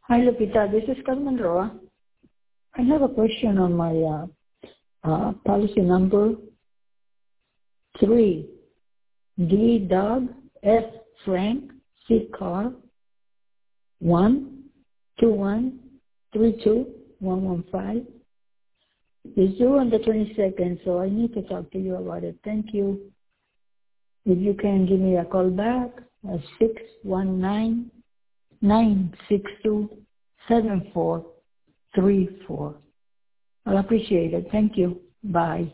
Hi, Lupita. This is Carmen Roa. I have a question on my policy number 3. D. Dog, F. Frank, C. Car, 121321115. It's due on the 22nd, so I need to talk to you about it. Thank you. If you can give me a call back at 619-962-7434. I'll appreciate it. Thank you. Bye.